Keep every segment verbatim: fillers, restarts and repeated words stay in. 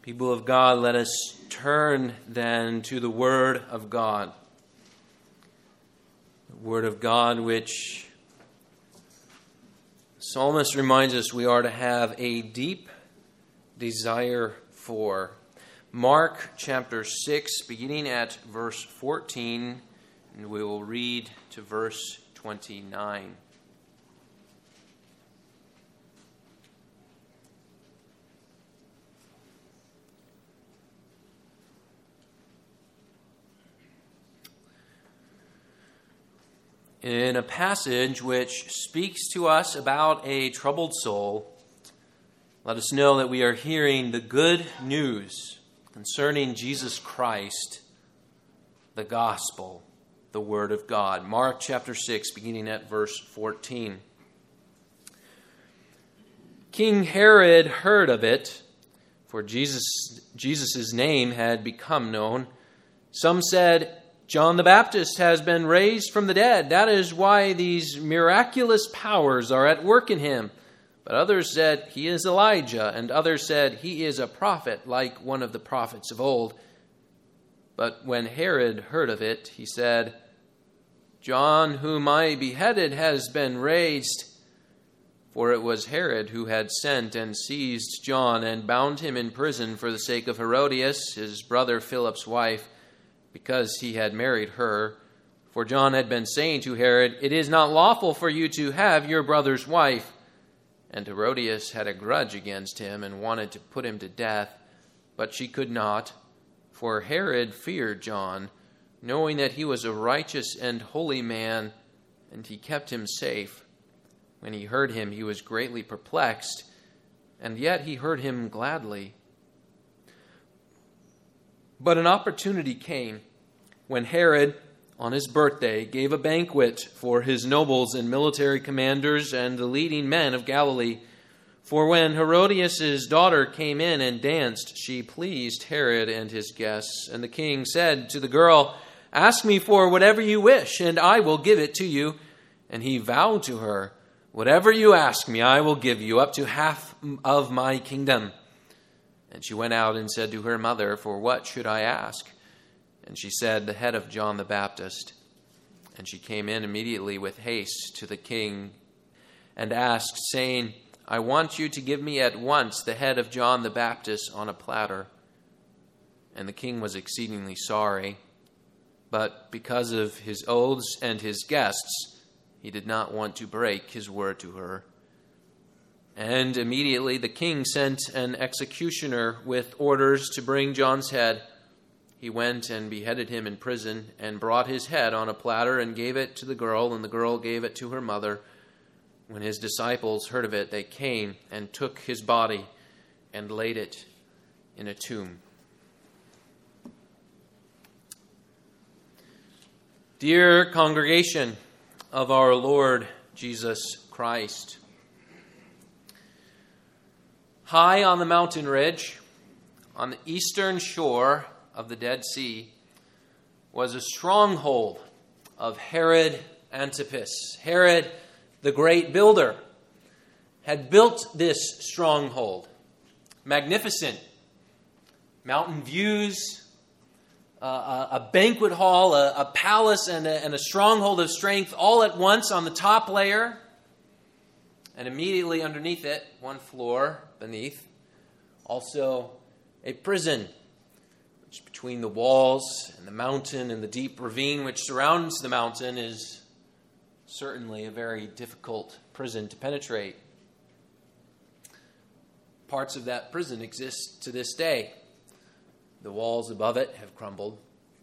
People of God, let us turn then to the Word of God. The Word of God which the psalmist reminds us we are to have a deep desire for. Mark chapter six, beginning at verse fourteen, and we will read to verse twenty-nine. In a passage which speaks to us about a troubled soul, let us know that we are hearing the good news concerning Jesus Christ, the gospel, the Word of God. Mark chapter six, beginning at verse fourteen. King Herod heard of it, for Jesus Jesus' name had become known. Some said, John the Baptist has been raised from the dead. That is why these miraculous powers are at work in him. But others said, he is Elijah. And others said, he is a prophet, like one of the prophets of old. But when Herod heard of it, he said, John, whom I beheaded, has been raised. For it was Herod who had sent and seized John and bound him in prison for the sake of Herodias, his brother Philip's wife, because he had married her. For John had been saying to Herod, it is not lawful for you to have your brother's wife. And Herodias had a grudge against him and wanted to put him to death, but she could not, for Herod feared John, knowing that he was a righteous and holy man, and he kept him safe. When he heard him, he was greatly perplexed, and yet he heard him gladly. But an opportunity came when Herod, on his birthday, gave a banquet for his nobles and military commanders and the leading men of Galilee. For when Herodias' daughter came in and danced, she pleased Herod and his guests. And the king said to the girl, ask me for whatever you wish, and I will give it to you. And he vowed to her, whatever you ask me, I will give you, up to half of my kingdom. And she went out and said to her mother, for what should I ask? And she said, the head of John the Baptist. And she came in immediately with haste to the king and asked, saying, I want you to give me at once the head of John the Baptist on a platter. And the king was exceedingly sorry, but because of his oaths and his guests, he did not want to break his word to her. And immediately the king sent an executioner with orders to bring John's head. He went and beheaded him in prison and brought his head on a platter and gave it to the girl, and the girl gave it to her mother. When his disciples heard of it, they came and took his body and laid it in a tomb. Dear congregation of our Lord Jesus Christ, high on the mountain ridge, on the eastern shore of the Dead Sea, was a stronghold of Herod Antipas. Herod, the great builder, had built this stronghold. Magnificent mountain views, uh, a, a banquet hall, a, a palace, and a, and a stronghold of strength all at once on the top layer. And immediately underneath it, one floor beneath, also a prison, which between the walls and the mountain and the deep ravine which surrounds the mountain is certainly a very difficult prison to penetrate. Parts of that prison exist to this day. The walls above it have crumbled.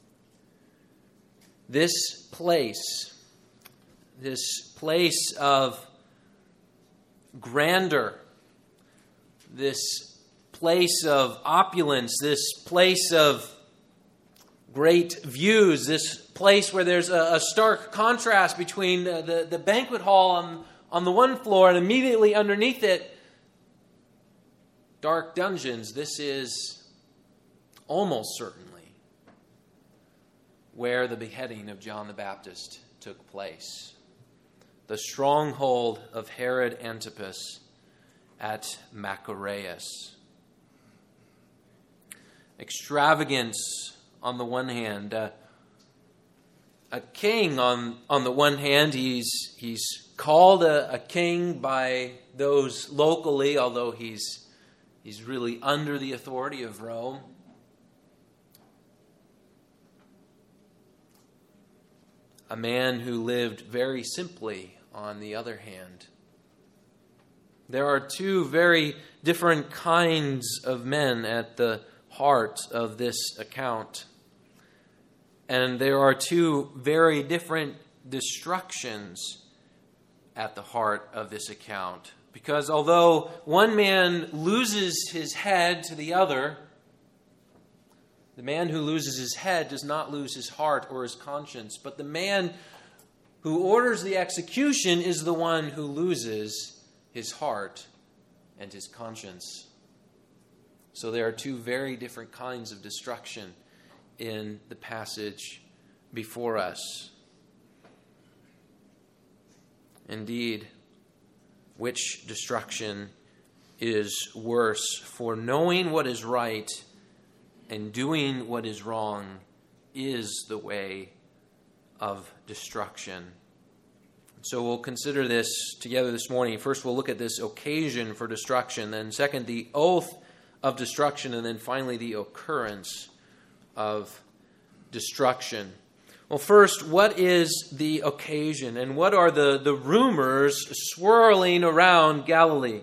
This place, this place of grandeur, this place of opulence, this place of great views, this place where there's a, a stark contrast between the, the, the banquet hall on, on the one floor and immediately underneath it, dark dungeons. This is almost certainly where the beheading of John the Baptist took place. The stronghold of Herod Antipas at Machaerus. extravagance on the one hand, uh, a king on on the one hand. He's he's called a, a king by those locally, although he's he's really under the authority of Rome. A man who lived very simply on the other hand. There are two very different kinds of men at the heart of this account. And there are two very different destructions at the heart of this account. Because although one man loses his head to the other, the man who loses his head does not lose his heart or his conscience. But the man who orders the execution is the one who loses his heart and his conscience. So there are two very different kinds of destruction in the passage before us. Indeed, which destruction is worse? For knowing what is right and doing what is wrong is the way of destruction. So we'll consider this together this morning. First, we'll look at this occasion for destruction. Then second, the oath of destruction. And then finally, the occurrence of destruction. Well, first, what is the occasion? And what are the, the rumors swirling around Galilee?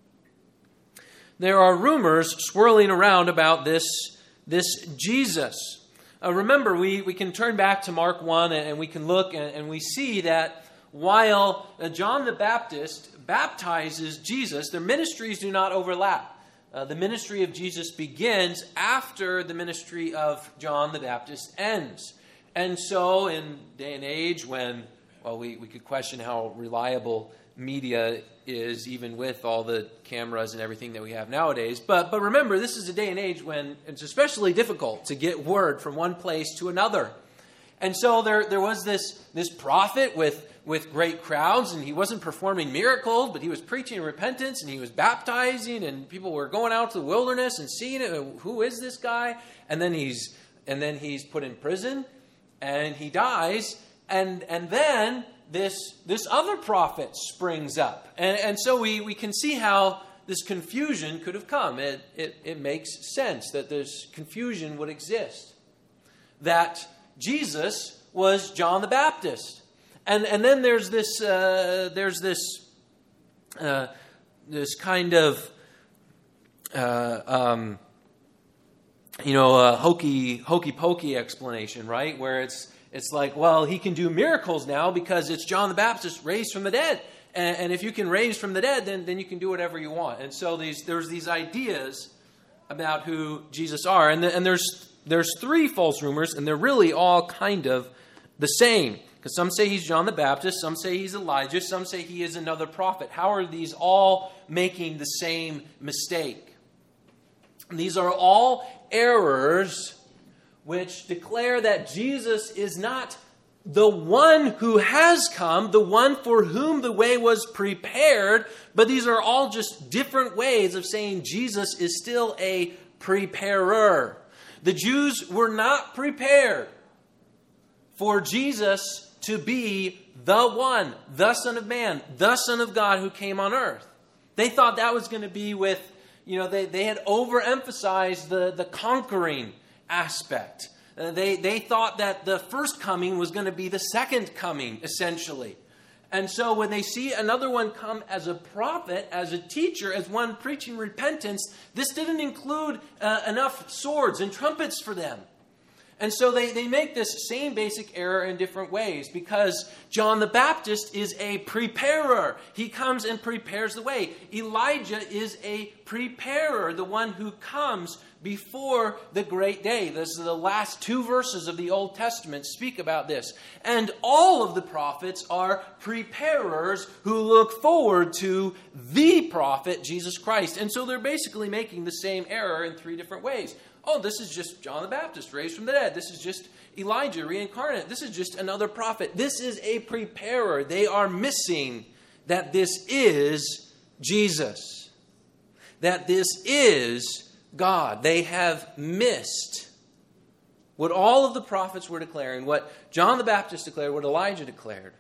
There are rumors swirling around about this, this Jesus. Uh, remember, we, we can turn back to Mark one and we can look and, and we see that while John the Baptist baptizes Jesus, their ministries do not overlap. Uh, the ministry of Jesus begins after the ministry of John the Baptist ends. And so in day and age when, well, we, we could question how reliable media is, even with all the cameras and everything that we have nowadays. But, but remember, this is a day and age when it's especially difficult to get word from one place to another. And so there, there was this, this prophet with with great crowds, and he wasn't performing miracles, but he was preaching repentance, and he was baptizing, and people were going out to the wilderness and seeing it. Who is this guy? And then he's and then he's put in prison, and he dies, and and then this this other prophet springs up, and and so we we can see how this confusion could have come. It it it makes sense that this confusion would exist, that Jesus was John the Baptist. And and then there's this uh, there's this uh, this kind of uh, um, you know uh, hokey hokey pokey explanation, right? Where it's it's like, well, he can do miracles now because it's John the Baptist raised from the dead, and, and if you can raise from the dead, then then you can do whatever you want. And so these there's these ideas about who Jesus are, and the, and there's there's three false rumors, and they're really all kind of the same. Because some say he's John the Baptist, some say he's Elijah, some say he is another prophet. How are these all making the same mistake? And these are all errors which declare that Jesus is not the one who has come, the one for whom the way was prepared, but these are all just different ways of saying Jesus is still a preparer. The Jews were not prepared for Jesus to be the one, the Son of Man, the Son of God who came on earth. They thought that was going to be with, you know, they, they had overemphasized the, the conquering aspect. Uh, they, they thought that the first coming was going to be the second coming, essentially. And so when they see another one come as a prophet, as a teacher, as one preaching repentance, this didn't include uh, enough swords and trumpets for them. And so they, they make this same basic error in different ways, because John the Baptist is a preparer. He comes and prepares the way. Elijah is a preparer, the one who comes before the great day. This is the last two verses of the Old Testament speak about this. And all of the prophets are preparers who look forward to the prophet, Jesus Christ. And so they're basically making the same error in three different ways. Oh, this is just John the Baptist raised from the dead. This is just Elijah reincarnate. This is just another prophet. This is a preparer. They are missing that this is Jesus. That this is God. They have missed what all of the prophets were declaring, what John the Baptist declared, what Elijah declared.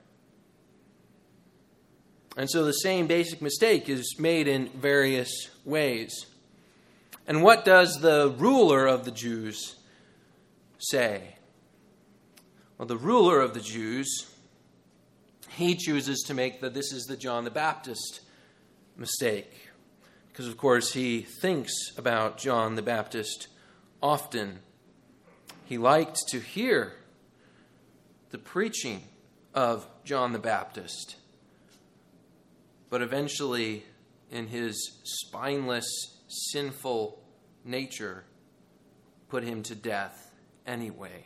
And so the same basic mistake is made in various ways. And what does the ruler of the Jews say? Well, the ruler of the Jews, he chooses to make the this is the John the Baptist mistake. Because, of course, he thinks about John the Baptist often. He liked to hear the preaching of John the Baptist. But eventually, in his spineless, sinful nature, put him to death anyway.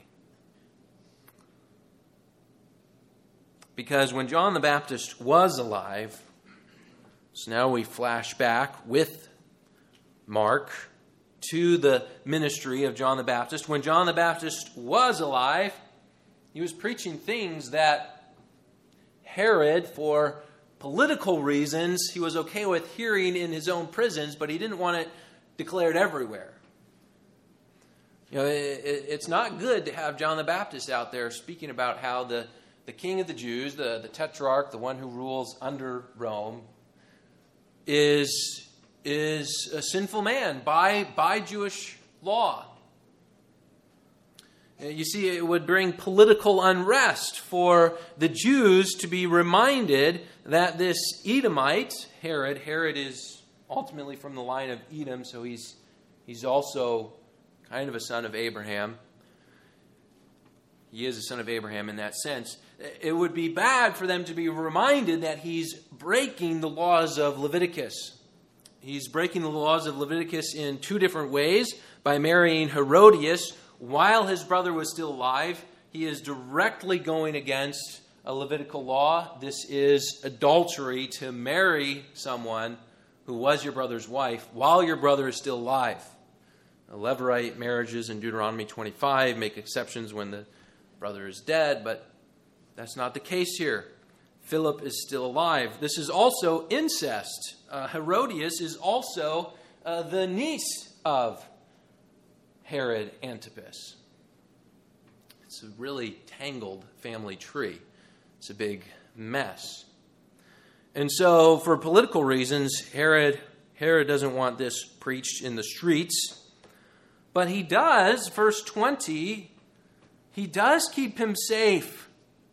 Because when John the Baptist was alive, so now we flash back with Mark to the ministry of John the Baptist. When John the Baptist was alive, he was preaching things that Herod, for political reasons, he was okay with hearing in his own prisons, but he didn't want it declared everywhere. You know, it, it's not good to have John the Baptist out there speaking about how the, the king of the Jews, the, the tetrarch, the one who rules under Rome, is, is a sinful man by, by Jewish law. You see, it would bring political unrest for the Jews to be reminded that this Edomite, Herod, Herod is ultimately from the line of Edom, so he's, he's also kind of a son of Abraham. He is a son of Abraham in that sense. It would be bad for them to be reminded that he's breaking the laws of Leviticus. He's breaking the laws of Leviticus in two different ways. By marrying Herodias while his brother was still alive, he is directly going against a Levitical law. This is adultery, to marry someone who was your brother's wife while your brother is still alive. The Levirate marriages in Deuteronomy twenty-five make exceptions when the brother is dead, but that's not the case here. Philip is still alive. This is also incest. Uh, Herodias is also uh, the niece of Herod Antipas. It's a really tangled family tree. It's a big mess. And so, for political reasons, Herod, Herod doesn't want this preached in the streets. But he does, verse twenty, he does keep him safe.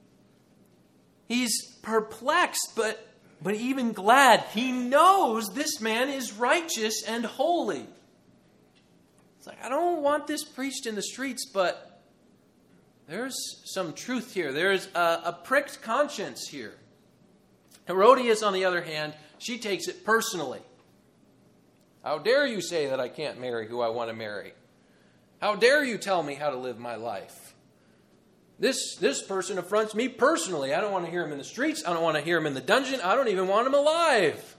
He's perplexed, but, but even glad. He knows this man is righteous and holy. It's like, I don't want this preached in the streets, but there's some truth here. There's a, a pricked conscience here. Herodias, on the other hand, she takes it personally. How dare you say that I can't marry who I want to marry? How dare you tell me how to live my life? This, this person affronts me personally. I don't want to hear him in the streets. I don't want to hear him in the dungeon. I don't even want him alive.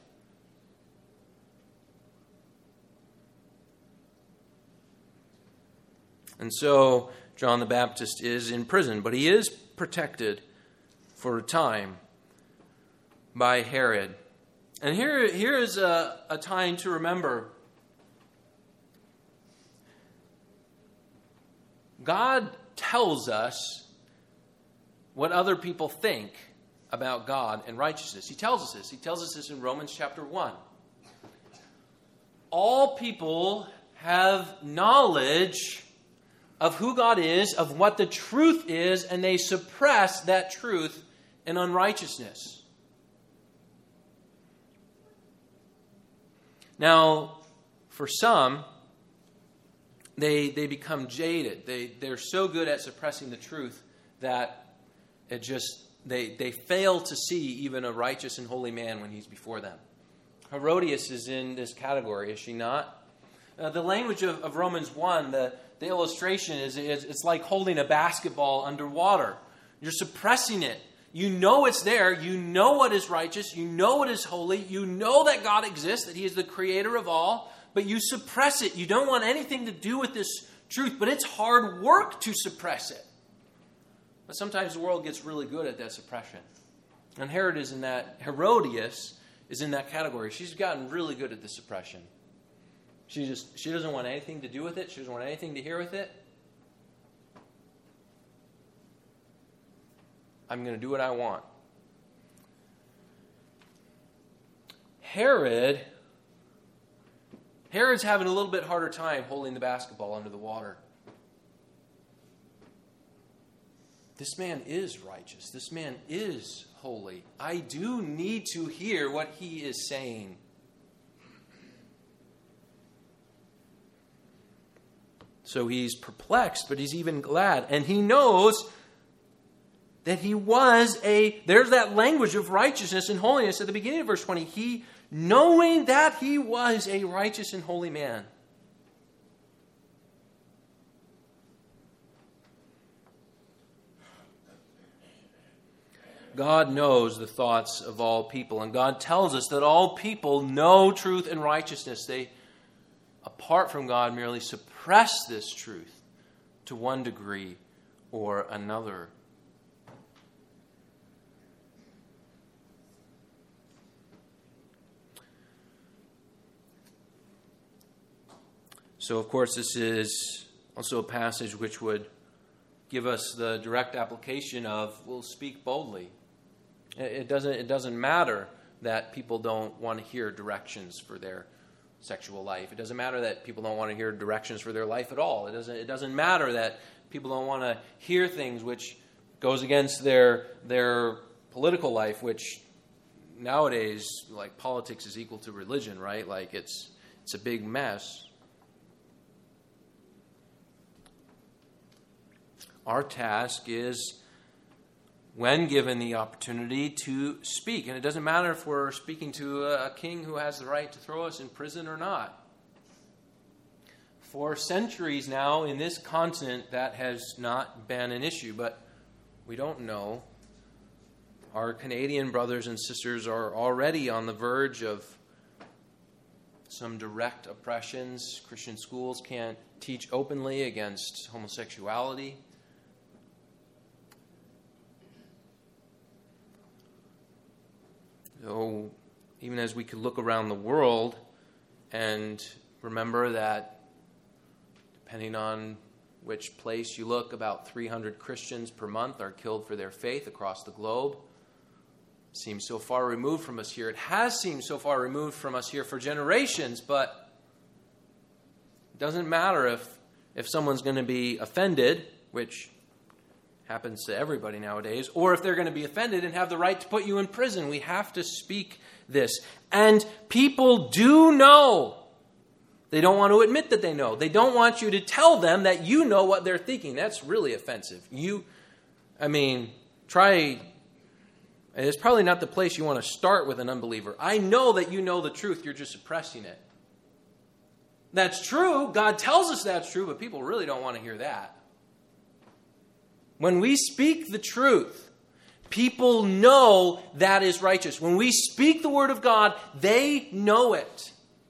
And so John the Baptist is in prison, but he is protected for a time by Herod. And here, here is a, a time to remember. God tells us what other people think about God and righteousness. He tells us this. He tells us this in Romans chapter one. All people have knowledge of who God is, of what the truth is, and they suppress that truth in unrighteousness. Now, for some, they they become jaded. They, they're so good at suppressing the truth that it just they, they fail to see even a righteous and holy man when he's before them. Herodias is in this category, is she not? Uh, the language of, of Romans one, the, the illustration is, is it's like holding a basketball underwater. You're suppressing it. You know it's there. You know what is righteous. You know what is holy. You know that God exists, that He is the creator of all, but you suppress it. You don't want anything to do with this truth, but it's hard work to suppress it. But sometimes the world gets really good at that suppression. And Herod is in that, Herodias is in that category. She's gotten really good at the suppression. She just she doesn't want anything to do with it. She doesn't want anything to hear with it. I'm going to do what I want. Herod, Herod's having a little bit harder time holding the basketball under the water. This man is righteous. This man is holy. I do need to hear what he is saying. So he's perplexed, but he's even glad. And he knows that he was a, there's that language of righteousness and holiness at the beginning of verse twenty. He, knowing that he was a righteous and holy man. God knows the thoughts of all people, and God tells us that all people know truth and righteousness. They, apart from God, merely suppress this truth to one degree or another. So, of course, this is also a passage which would give us the direct application of, we'll speak boldly. It doesn't, it doesn't matter that people don't want to hear directions for their sexual life. It doesn't matter that people don't want to hear directions for their life at all. It doesn't, it doesn't matter that people don't want to hear things which goes against their, their political life, which nowadays, like, politics is equal to religion, right? Like, it's it's a big mess. Our task is, when given the opportunity, to speak. And it doesn't matter if we're speaking to a king who has the right to throw us in prison or not. For centuries now in this continent, that has not been an issue. But we don't know. Our Canadian brothers and sisters are already on the verge of some direct oppressions. Christian schools can't teach openly against homosexuality. So even as we could look around the world and remember that, depending on which place you look, about three hundred Christians per month are killed for their faith across the globe. It seems so far removed from us here. It has seemed so far removed from us here for generations, but it doesn't matter if, if someone's going to be offended, which happens to everybody nowadays, or if they're going to be offended and have the right to put you in prison. We have to speak this. And people do know. They don't want to admit that they know. They don't want you to tell them that you know what they're thinking. That's really offensive. You, I mean, try, it's probably not the place you want to start with an unbeliever. I know that you know the truth, you're just suppressing it. That's true. God tells us that's true, but people really don't want to hear that. When we speak the truth, people know that is righteous. When we speak the word of God, they know it.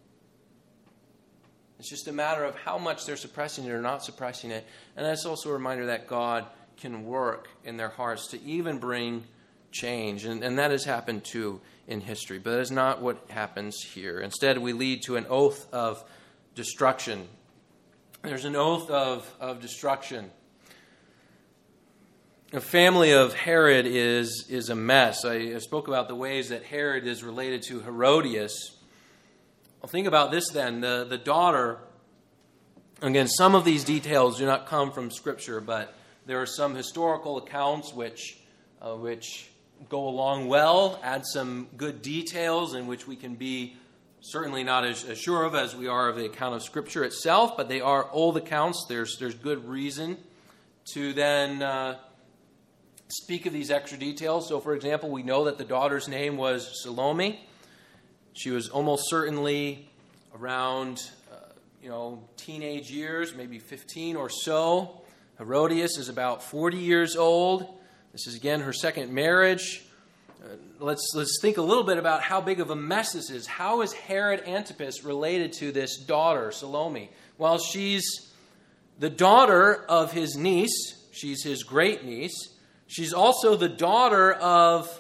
It's just a matter of how much they're suppressing it or not suppressing it. And that's also a reminder that God can work in their hearts to even bring change. And, and that has happened too in history. But that is not what happens here. Instead, we lead to an oath of destruction. There's an oath of, of destruction. The family of Herod is, is a mess. I spoke about the ways that Herod is related to Herodias. Well, think about this then. The, the daughter, again, some of these details do not come from Scripture, but there are some historical accounts which, uh, which go along well, add some good details in which we can be certainly not as, as sure of as we are of the account of Scripture itself, but they are old accounts. There's, there's good reason to then Uh, speak of these extra details. So, for example, we know that the daughter's name was Salome. She was almost certainly around, uh, you know, teenage years, maybe fifteen or so. Herodias is about forty years old. This is, again, her second marriage. Uh, let's, let's think a little bit about how big of a mess this is. How is Herod Antipas related to this daughter, Salome? Well, she's the daughter of his niece. She's his great niece. She's also the daughter of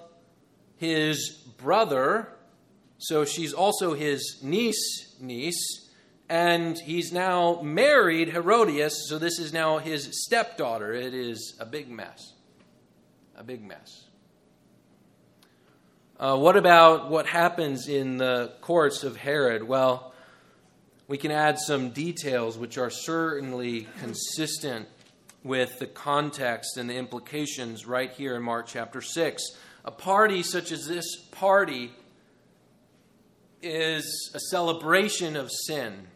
his brother, so she's also his niece, niece, And he's now married Herodias, so this is now his stepdaughter. It is a big mess. A big mess. Uh, what about what happens in the courts of Herod? Well, we can add some details which are certainly consistent with the context and the implications right here in Mark chapter six. A party such as this party is a celebration of sin.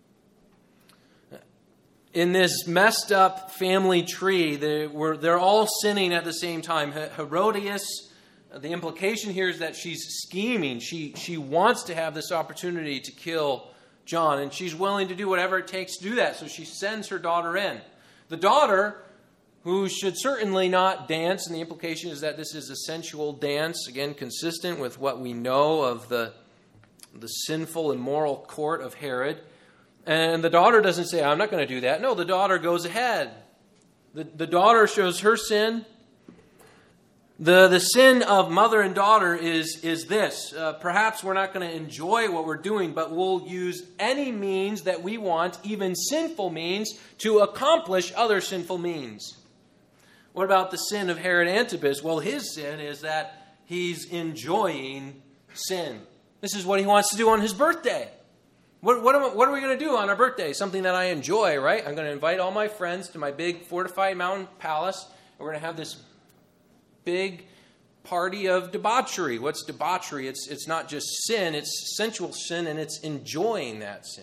In this messed up family tree, they were, they're all sinning at the same time. Herodias, the implication here is that she's scheming. She, she wants to have this opportunity to kill John, and she's willing to do whatever it takes to do that. So she sends her daughter in. The daughter, who should certainly not dance, and the implication is that this is a sensual dance, again, consistent with what we know of the, the sinful, immoral court of Herod. And the daughter doesn't say, I'm not going to do that. No, the daughter goes ahead. The, the daughter shows her sin. The, the sin of mother and daughter is, is this. Uh, perhaps we're not going to enjoy what we're doing, but we'll use any means that we want, even sinful means, to accomplish other sinful means. What about the sin of Herod Antipas? Well, his sin is that he's enjoying sin. This is what he wants to do on his birthday. What, what, am I, what are we going to do on our birthday? Something that I enjoy, right? I'm going to invite all my friends to my big fortified mountain palace. And we're going to have this big party of debauchery. What's debauchery? It's, it's not just sin, it's sensual sin, and it's enjoying that sin.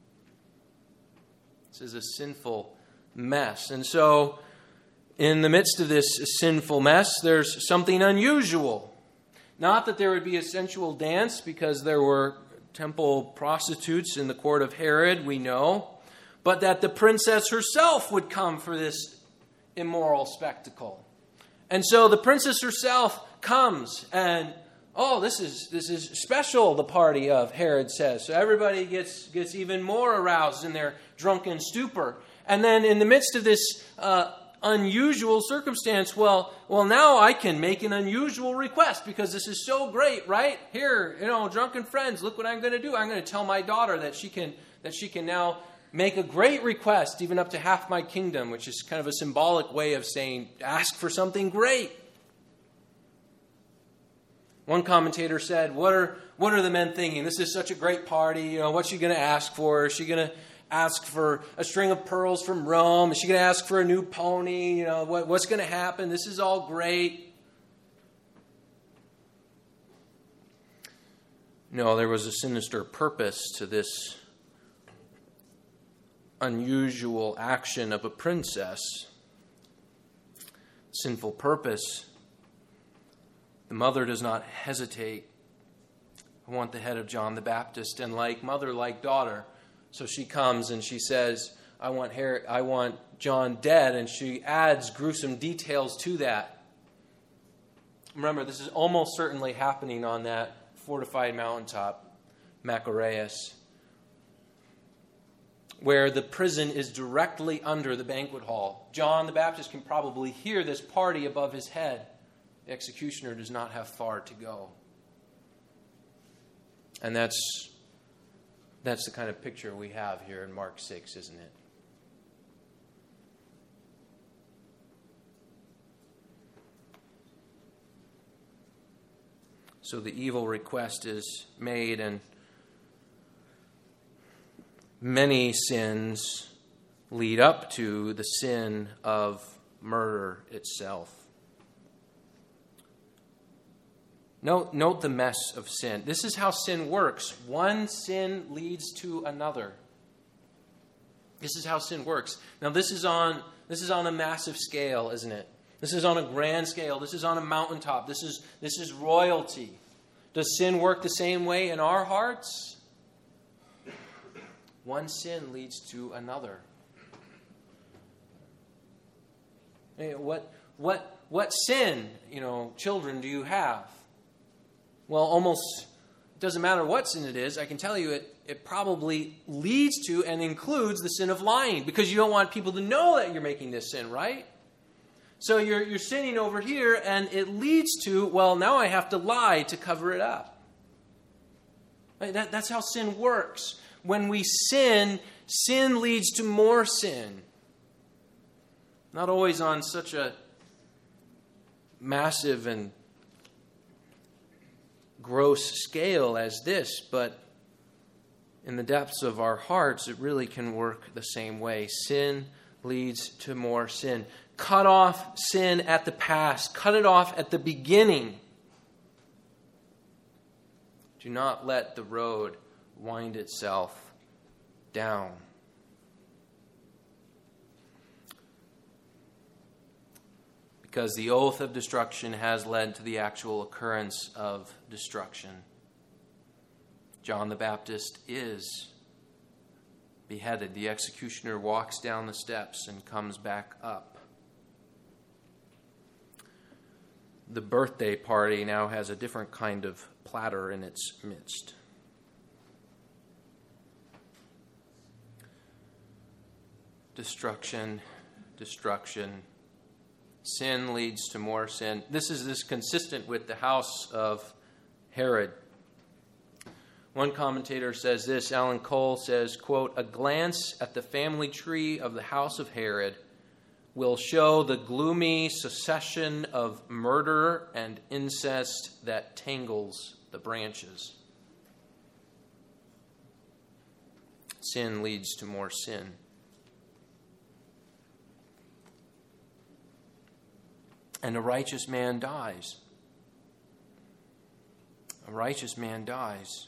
This is a sinful mess. And so, in the midst of this sinful mess, there's something unusual. Not that there would be a sensual dance, because there were temple prostitutes in the court of Herod, we know, but that the princess herself would come for this immoral spectacle. And so the princess herself comes, and oh, this is this is special, the party of Herod says. So everybody gets, gets even more aroused in their drunken stupor. And then in the midst of this uh, unusual circumstance, well, well, now I can make an unusual request because this is so great, right? Here, you know, drunken friends, look what I'm going to do. I'm going to tell my daughter that she can that she can now make a great request, even up to half my kingdom, which is kind of a symbolic way of saying, ask for something great. One commentator said, what are what are the men thinking? This is such a great party. You know, what's she going to ask for? Is she going to ask for a string of pearls from Rome? Is she going to ask for a new pony? You know, what, what's going to happen? This is all great. No, there was a sinister purpose to this unusual action of a princess. Sinful purpose. The mother does not hesitate. I want the head of John the Baptist, and like mother, like daughter. So she comes and she says, I want Herod, I want John dead, and she adds gruesome details to that. Remember, this is almost certainly happening on that fortified mountaintop, Machaerus, where the prison is directly under the banquet hall. John the Baptist can probably hear this party above his head. The executioner does not have far to go. And that's that's the kind of picture we have here in Mark six, isn't it? So the evil request is made, and many sins lead up to the sin of murder itself. Note, note the mess of sin. This is how sin works. One sin leads to another. This is how sin works. Now, this is on this is on a massive scale, isn't it? This is on a grand scale. This is on a mountaintop. This is this is royalty. Does sin work the same way in our hearts? One sin leads to another. Hey, what what what sin, you know, children, do you have? Well, almost it doesn't matter what sin it is. I can tell you it, it probably leads to and includes the sin of lying, because you don't want people to know that you're making this sin, right? So you're you're sinning over here, and it leads to, well, now I have to lie to cover it up. Right? That, that's how sin works. when we sin, sin leads to more sin. Not always on such a massive and gross scale as this, but in the depths of our hearts, it really can work the same way. Sin leads to more sin. Cut off sin at the past. Cut it off at the beginning. Do not let the road wind itself down. Because the oath of destruction has led to the actual occurrence of destruction. John the Baptist is beheaded. The executioner walks down the steps and comes back up. The birthday party now has a different kind of platter in its midst. Destruction, destruction. Sin leads to more sin. This is this consistent with the house of Herod. One commentator says this, Alan Cole says, quote, "A glance at the family tree of the house of Herod will show the gloomy succession of murder and incest that tangles the branches." Sin leads to more sin. And a righteous man dies. A righteous man dies.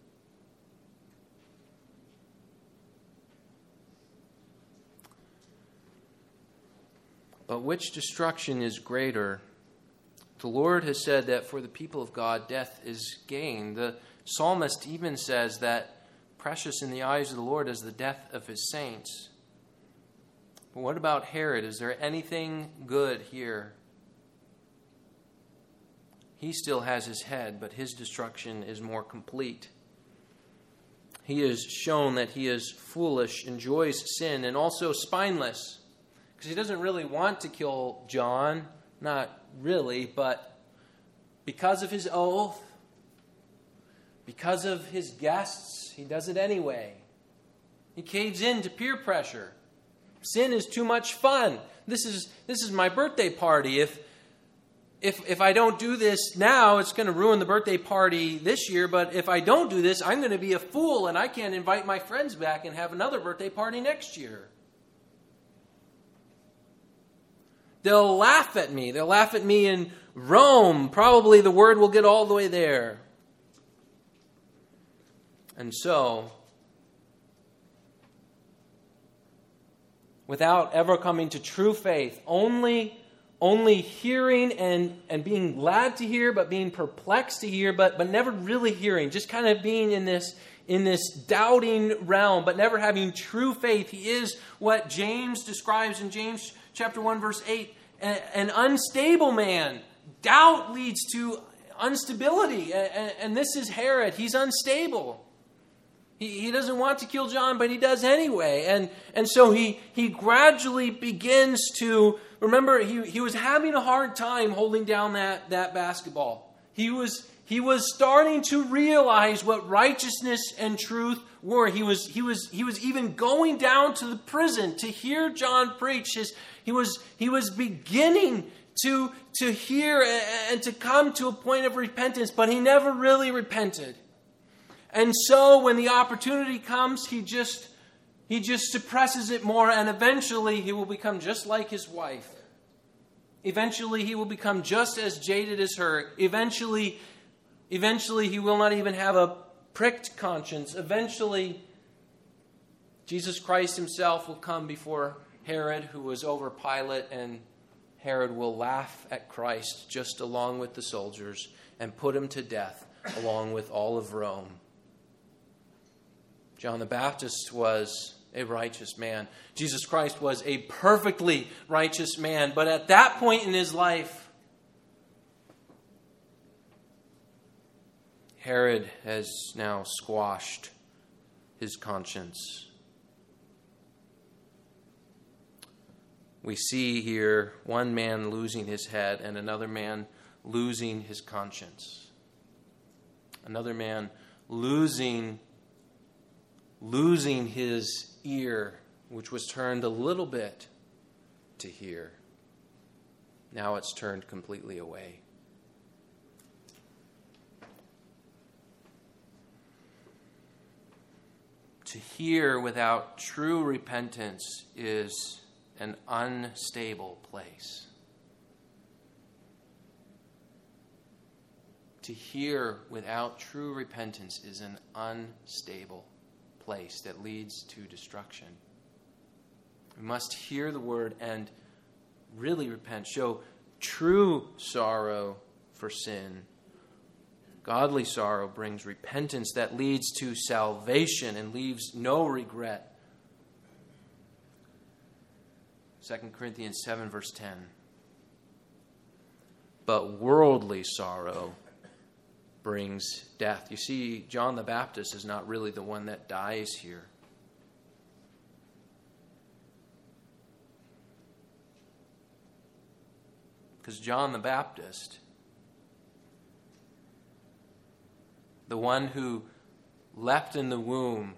But which destruction is greater? The Lord has said that for the people of God, death is gain. The psalmist even says that precious in the eyes of the Lord is the death of his saints. But what about Herod? Is there anything good here? He still has his head, but his destruction is more complete. He has shown that he is foolish, enjoys sin, and also spineless. Because he doesn't really want to kill John, not really, but because of his oath, because of his guests, he does it anyway. He caves in to peer pressure. Sin is too much fun. This is this is my birthday party. If if if I don't do this now, it's going to ruin the birthday party this year. But if I don't do this, I'm going to be a fool, and I can't invite my friends back and have another birthday party next year. They'll laugh at me. They'll laugh at me in Rome. Probably the word will get all the way there. And so, without ever coming to true faith, only, only hearing and, and being glad to hear, but being perplexed to hear, but, but never really hearing, just kind of being in this, in this doubting realm, but never having true faith. He is what James describes in James chapter one, verse eight, an unstable man. Doubt leads to instability. And this is Herod. He's unstable. He, he doesn't want to kill John, but he does anyway. And, and so he, he gradually begins to, remember, he, he was having a hard time holding down that, that basketball. He was, he was starting to realize what righteousness and truth were. He was, he was, he was even going down to the prison to hear John preach. His, he was, he was beginning to, to hear and to come to a point of repentance, but he never really repented. And so when the opportunity comes, he just, he just suppresses it more, and eventually he will become just like his wife. Eventually he will become just as jaded as her. Eventually, eventually he will not even have a pricked conscience. Eventually, Jesus Christ himself will come before Herod, who was over Pilate, and Herod will laugh at Christ just along with the soldiers and put him to death along with all of Rome. John the Baptist was a righteous man. Jesus Christ was a perfectly righteous man. But at that point in his life, Herod has now squashed his conscience. We see here one man losing his head and another man losing his conscience. Another man losing losing his ear, which was turned a little bit to hear. Now it's turned completely away. To hear without true repentance is an unstable place. To hear without true repentance is an unstable place that leads to destruction. We must hear the word and really repent, show true sorrow for sin. Godly sorrow brings repentance that leads to salvation and leaves no regret. Second Corinthians seven, verse ten. But worldly sorrow brings death. You see, John the Baptist is not really the one that dies here. Because John the Baptist, the one who leapt in the womb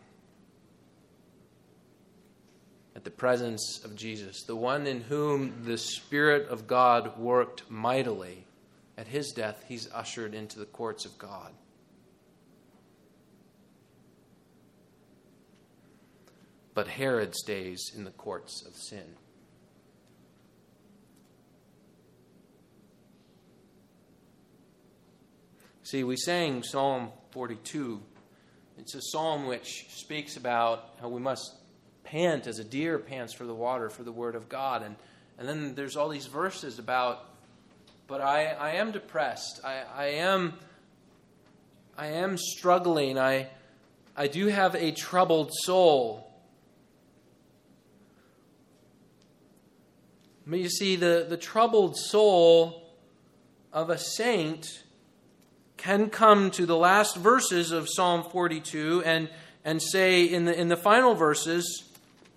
at the presence of Jesus, the one in whom the Spirit of God worked mightily, at his death, he's ushered into the courts of God. But Herod stays in the courts of sin. See, we sang Psalm forty-two. It's a psalm which speaks about how we must pant as a deer pants for the water, for the word of God. And, and then there's all these verses about, but I, I am depressed. I, I am I am struggling. I, I do have a troubled soul. But you see, the, the troubled soul of a saint can come to the last verses of Psalm forty-two and, and say in the in the final verses,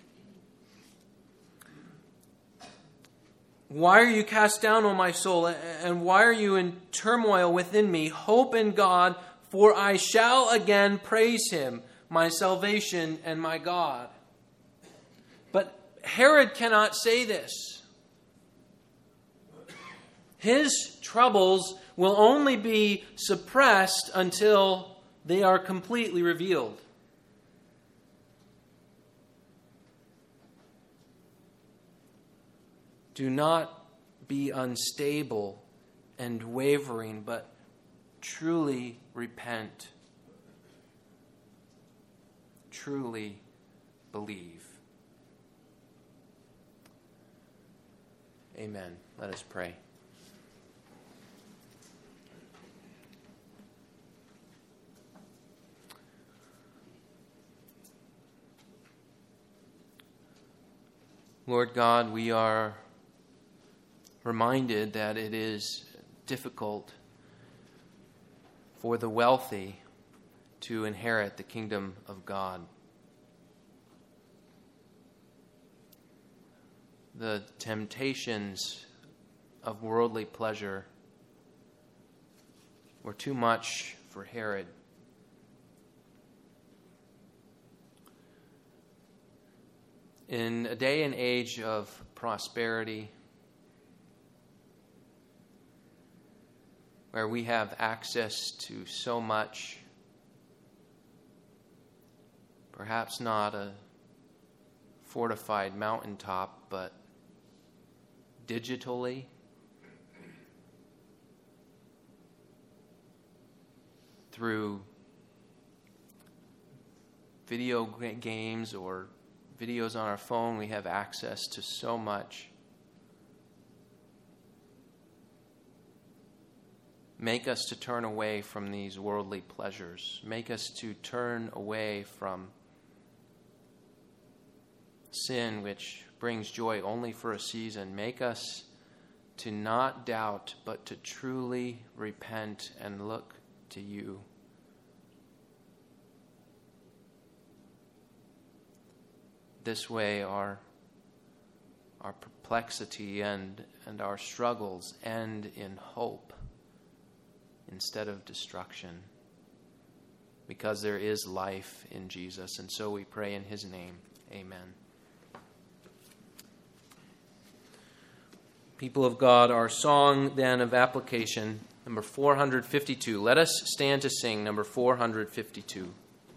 why are you cast down, O my soul, and why are you in turmoil within me? Hope in God, for I shall again praise him, my salvation and my God. But Herod cannot say this. His troubles will only be suppressed until they are completely revealed. Do not be unstable and wavering, but truly repent. Truly believe. Amen. Let us pray. Lord God, we are reminded that it is difficult for the wealthy to inherit the kingdom of God. The temptations of worldly pleasure were too much for Herod. In a day and age of prosperity, where we have access to so much, perhaps not a fortified mountaintop, but digitally, through video games or videos on our phone, we have access to so much. Make us to turn away from these worldly pleasures. Make us to turn away from sin, which brings joy only for a season. Make us to not doubt, but to truly repent and look to you. This way our our perplexity and, and our struggles end in hope instead of destruction. because there is life in Jesus. And so we pray in his name. Amen. People of God, our song then of application, number four hundred fifty-two. Let us stand to sing number four hundred fifty-two.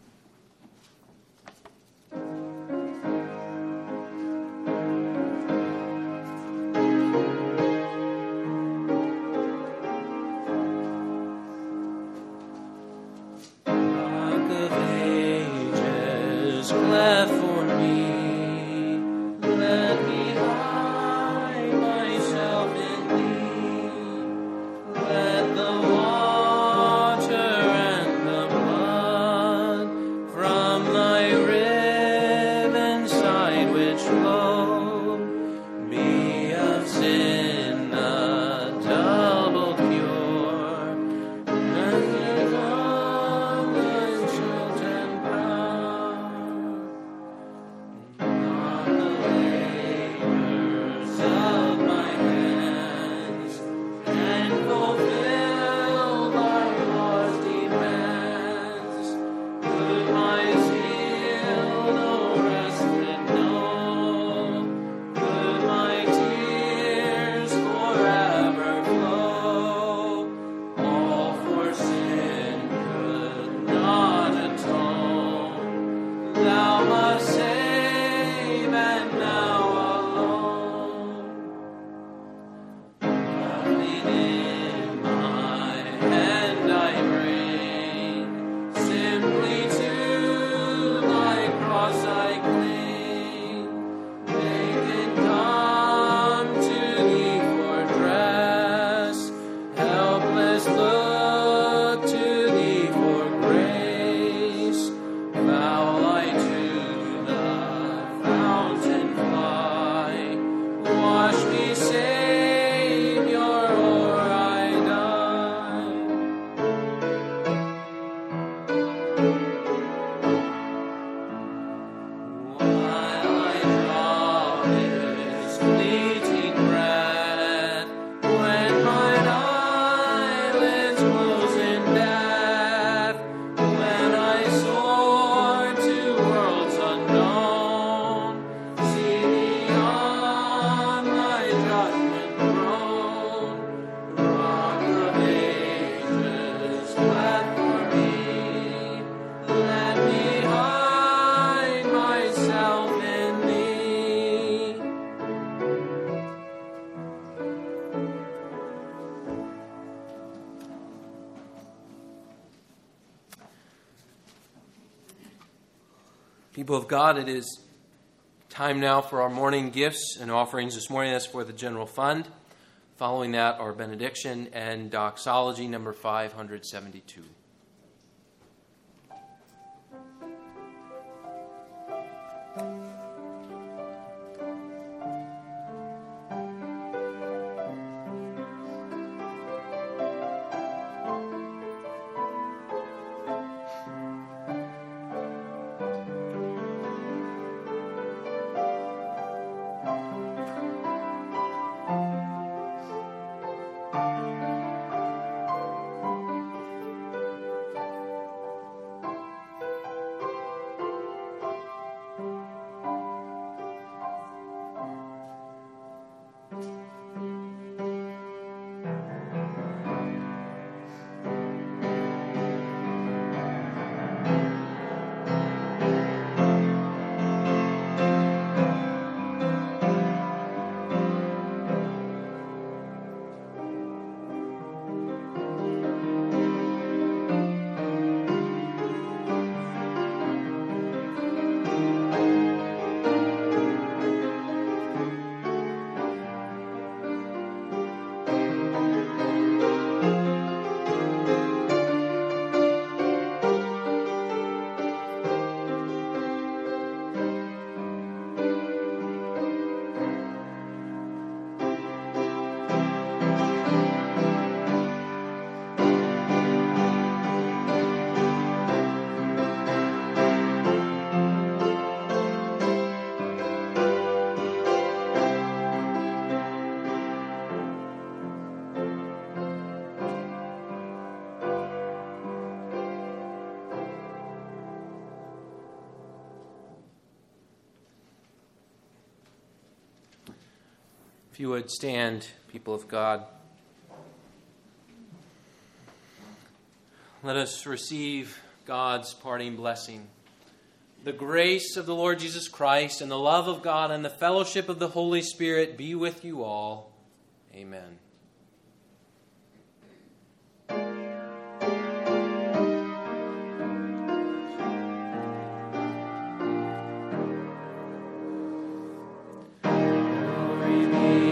People of God, it is time now for our morning gifts and offerings. This morning, that's for the general fund. Following that, our benediction and doxology, number five hundred seventy-two. If you would stand, people of God. Let us receive God's parting blessing. The grace of the Lord Jesus Christ and the love of God and the fellowship of the Holy Spirit be with you all. Amen. Glory be